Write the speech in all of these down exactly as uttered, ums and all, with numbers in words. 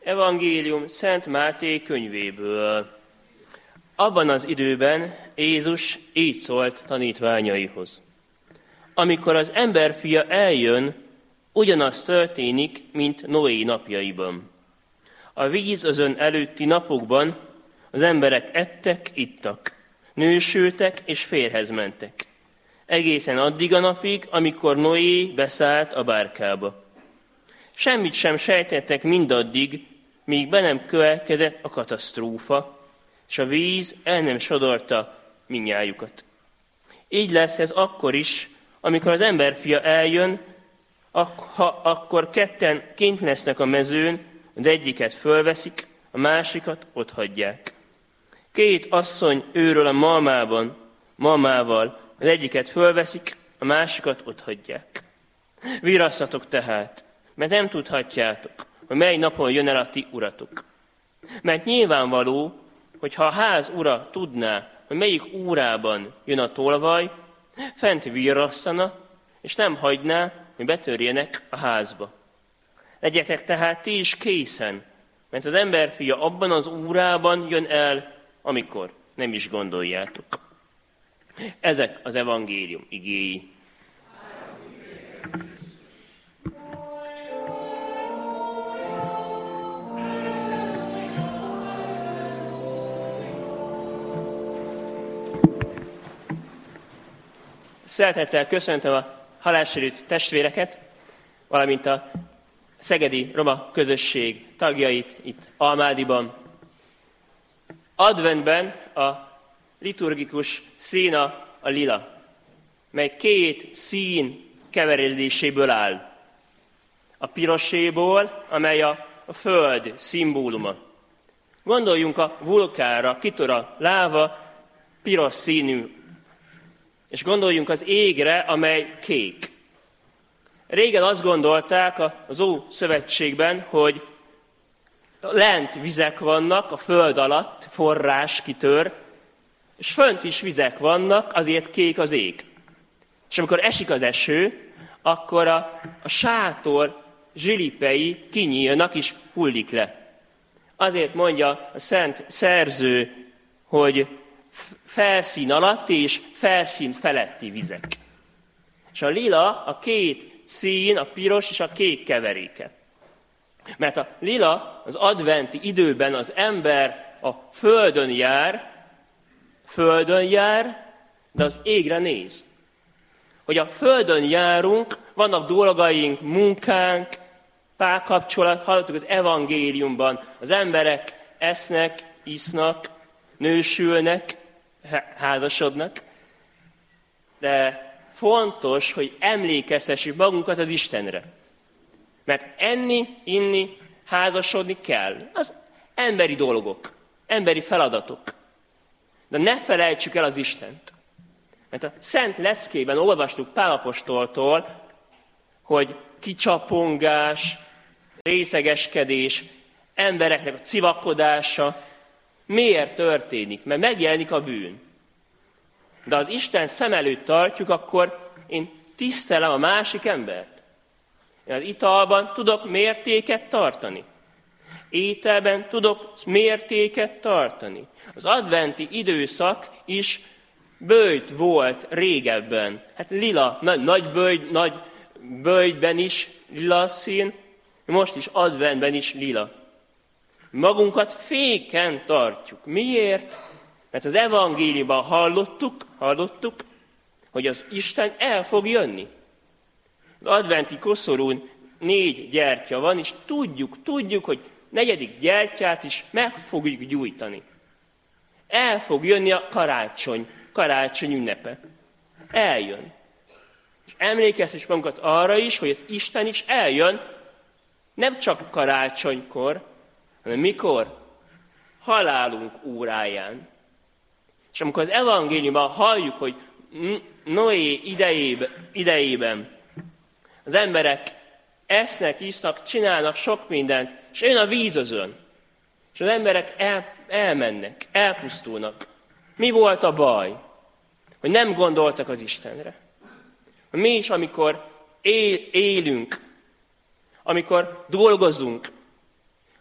Evangélium Szent Máté könyvéből. Abban az időben Jézus így szólt tanítványaihoz. Amikor az emberfia eljön, ugyanaz történik, mint Noé napjaiban. A vízözön előtti napokban az emberek ettek, ittak, nősültek és férjhez mentek. Egészen addig a napig, amikor Noé beszállt a bárkába. Semmit sem sejtettek mindaddig, míg be nem következett a katasztrófa, és a víz el nem sodorta mindnyájukat. Így lesz ez akkor is, amikor az emberfia eljön, ha akkor ketten kint lesznek a mezőn, az egyiket fölveszik, a másikat otthagyják. Két asszony őről a malmában, malmával, az egyiket fölveszik, a másikat otthagyják. Virasszatok tehát, mert nem tudhatjátok, hogy mely napon jön el a ti uratok. Mert nyilvánvaló, hogy ha a ház ura tudná, hogy melyik órában jön a tolvaj, fent virasszana, és nem hagyná, hogy betörjenek a házba. Legyetek tehát ti is készen, mert az emberfia abban az órában jön el, amikor nem is gondoljátok. Ezek az evangélium igéi. Szeretettel köszöntöm a halássérült testvéreket, valamint a szegedi roma közösség tagjait itt Almádiban. Adventben a liturgikus szína a lila, mely két szín keveredéséből áll. A piroséból, amely a, a föld szimbóluma. Gondoljunk a vulkánra, kitor a láva, piros színű, és gondoljunk az égre, amely kék. Régen azt gondolták az Ószövetségben, hogy lent vizek vannak, a föld alatt forrás kitör, és fönt is vizek vannak, azért kék az ég. És amikor esik az eső, akkor a, a sátor zsilipei kinyílnak és hullik le. Azért mondja a szent szerző, hogy felszín alatti és felszín feletti vizek. És a lila a két szín, a piros és a kék keveréke. Mert a lila az adventi időben az ember a földön jár, földön jár, de az égre néz. Hogy a földön járunk, vannak dolgaink, munkánk, párkapcsolat, hallottuk az evangéliumban, az emberek esznek, isznak, nősülnek, házasodnak, de fontos, hogy emlékeztessük magunkat az Istenre. Mert enni, inni, házasodni kell. Az emberi dolgok, emberi feladatok. De ne felejtsük el az Istent. Mert a Szent Leckében olvastuk Pál apostoltól, hogy kicsapongás, részegeskedés, embereknek a civakodása miért történik? Mert megjelenik a bűn. De az Isten szem előtt tartjuk, akkor én tisztelem a másik embert. Én az italban tudok mértéket tartani. Ételben tudok mértéket tartani. Az adventi időszak is böjt volt régebben. Hát lila, nagy, nagy böjt, nagy böjtben is lila szín, most is adventben is lila. Magunkat féken tartjuk. Miért? Mert az evangéliumban hallottuk, hallottuk, hogy az Isten el fog jönni. Az adventi koszorún négy gyertya van, és tudjuk, tudjuk, hogy negyedik gyertyát is meg fogjuk gyújtani. El fog jönni a karácsony, karácsony ünnepe. Eljön. És emlékeztes magunkat arra is, hogy az Isten is eljön, nem csak karácsonykor, hanem mikor? Halálunk óráján. És amikor az evangéliumban halljuk, hogy Noé idejében, idejében az emberek esznek, isznak, csinálnak sok mindent, és jön a vízözön, és az emberek el, elmennek, elpusztulnak. Mi volt a baj? Hogy nem gondoltak az Istenre. Mi is, amikor él, élünk, amikor dolgozunk,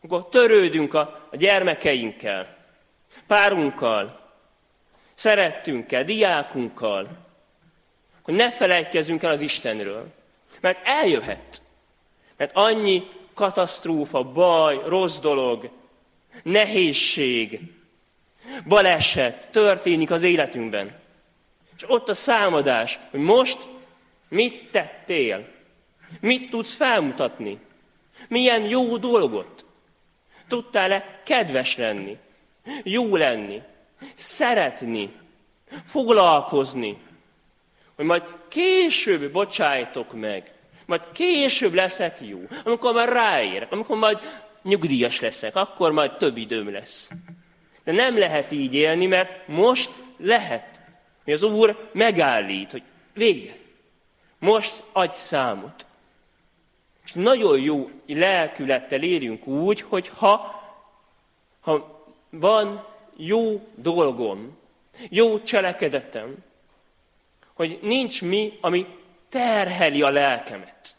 Amikor törődünk a, a gyermekeinkkel, párunkkal, szerettünkkel, diákunkkal, hogy ne felejtkezzünk el az Istenről. Mert eljöhet. Mert annyi katasztrófa, baj, rossz dolog, nehézség, baleset történik az életünkben. És ott a számadás, hogy most mit tettél? Mit tudsz felmutatni? Milyen jó dolgot? Tudtál-e kedves lenni? Jó lenni? Szeretni? Foglalkozni? Hogy majd később bocsájtok meg. Majd később leszek jó. Amikor már ráérek, amikor majd nyugdíjas leszek, akkor majd több időm lesz. De nem lehet így élni, mert most lehet, hogy az Úr megállít, hogy vége. Most adj számot. És nagyon jó lelkülettel érjünk úgy, hogy ha, ha van jó dolgom, jó cselekedetem, hogy nincs mi, ami terheli a lelkemet.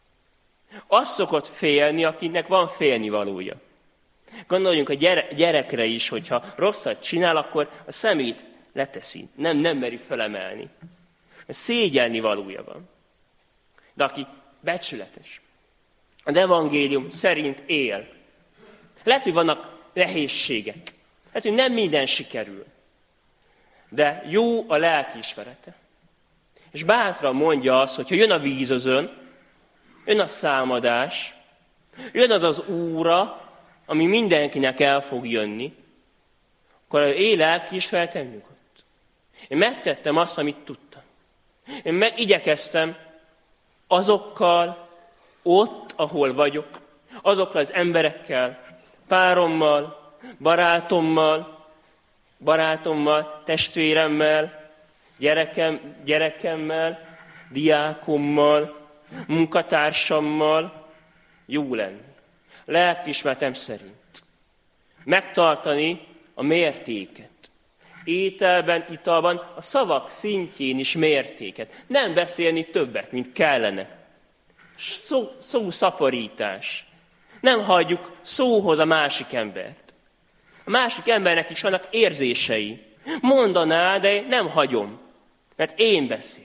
Az szokott félni, akinek van félnivalója. Gondoljunk a gyere, gyerekre is, hogyha rosszat csinál, akkor a szemét leteszi, nem, nem meri felemelni. Szégyelni valója van. De aki becsületes, az evangélium szerint él. Lehet, hogy vannak nehézségek. Lehet, hogy nem minden sikerül. De jó a lelkiismerete. És bátran mondja azt, hogy ha jön a vízözön, jön a számadás, jön az az óra, ami mindenkinek el fog jönni, akkor az én lelkiismeretem nyugodt. Én megtettem azt, amit tudtam. Én meg igyekeztem azokkal ott, ahol vagyok, azokkal az emberekkel, párommal, barátommal, barátommal, testvéremmel, gyerekem, gyerekemmel, diákommal, munkatársammal jó lenni. Lelkiismeretem szerint. Megtartani a mértéket. Ételben, italban, a szavak szintjén is mértéket. Nem beszélni többet, mint kellene. Szó, szó szaporítás. Nem hagyjuk szóhoz a másik embert. A másik embernek is vannak érzései. Mondaná, de nem hagyom, mert én beszélek.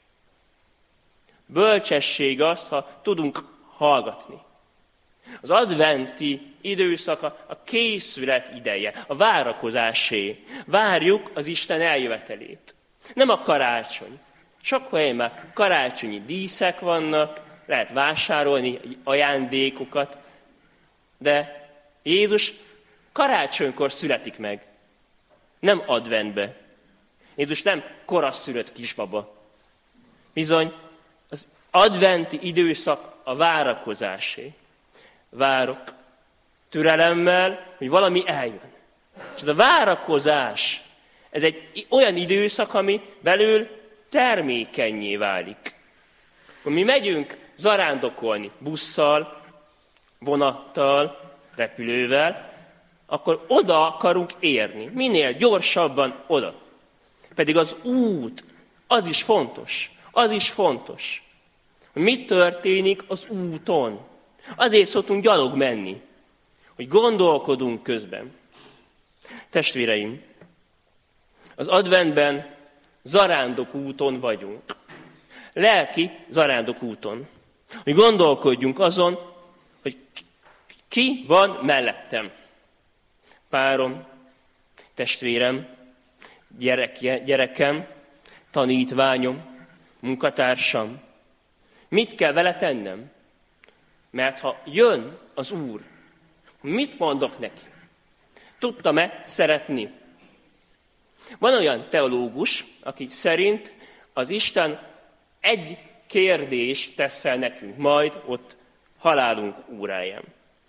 Bölcsesség az, ha tudunk hallgatni. Az adventi időszak a készület ideje, a várakozásé. Várjuk az Isten eljövetelét. Nem a karácsony. Sok helyen már karácsonyi díszek vannak, lehet vásárolni ajándékokat, de Jézus karácsonykor születik meg, nem adventbe. Jézus nem koraszülött kisbaba. Bizony, az adventi időszak a várakozásé. Várok türelemmel, hogy valami eljön. És ez a várakozás, ez egy olyan időszak, ami belül termékennyé válik. Akkor mi megyünk zarándokolni busszal, vonattal, repülővel, akkor oda akarunk érni. Minél gyorsabban oda. Pedig az út, az is fontos. Az is fontos. Mi történik az úton? Azért szoktunk gyalog menni, hogy gondolkodunk közben. Testvéreim, az adventben zarándok úton vagyunk. Lelki zarándok úton. Hogy gondolkodjunk azon, hogy ki van mellettem. Párom, testvérem, gyerekje, gyerekem, tanítványom, munkatársam. Mit kell vele tennem? Mert ha jön az Úr, mit mondok neki? Tudtam-e szeretni? Van olyan teológus, aki szerint az Isten egy kérdést tesz fel nekünk, majd ott halálunk óráján.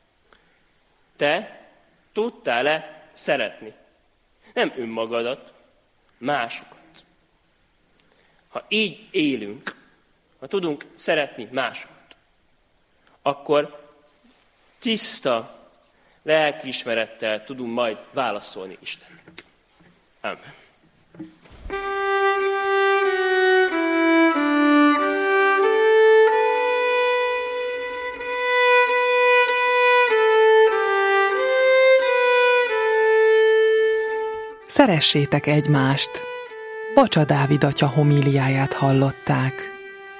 Te tudtál-e szeretni? Nem önmagadat, másokat. Ha így élünk, ha tudunk szeretni másokat, akkor tiszta lelkiismerettel tudunk majd válaszolni Istennek. Amen. Szeressétek egymást! Bacsa Dávid atya homíliáját hallották.